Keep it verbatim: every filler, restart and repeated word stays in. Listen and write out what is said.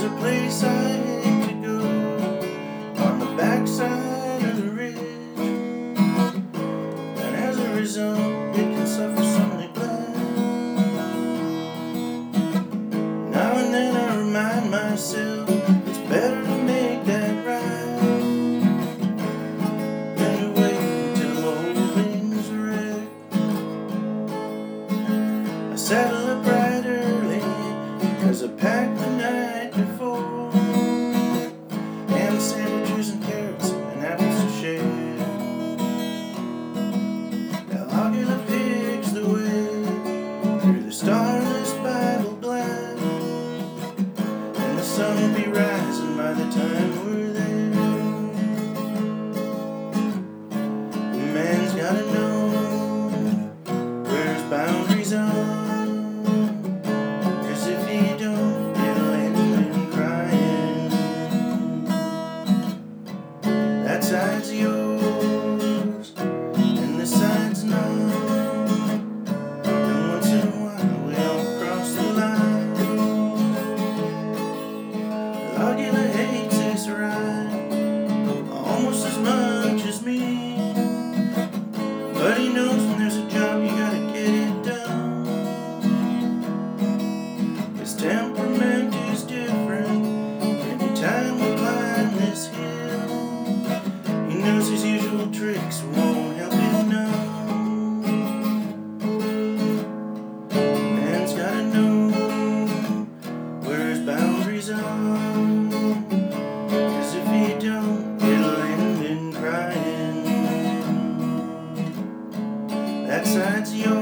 a place I hate to go, on the backside of the ridge, and as a result it can suffer some neglect. Now and then I remind myself it's better to make that right than to wait until the whole thing's wrecked. I saddle up right early, cause I packed the night before, and sandwiches and carrots and apples to share. Now I'll get the pigs the way through the starless Bible black, and the sun will be rising by the time we're there. A man's gotta know where his boundaries are, that side's yours, and this side's not. And once in a while we all cross the line. Argula hates this ride almost as much as me, but he knows when there's a job you gotta get it done. His temperament is different every time we climb this hill. He knows his usual tricks won't help him none. Man's gotta know where his boundaries are, cause if he don't, it'll end in crying. That side's yours.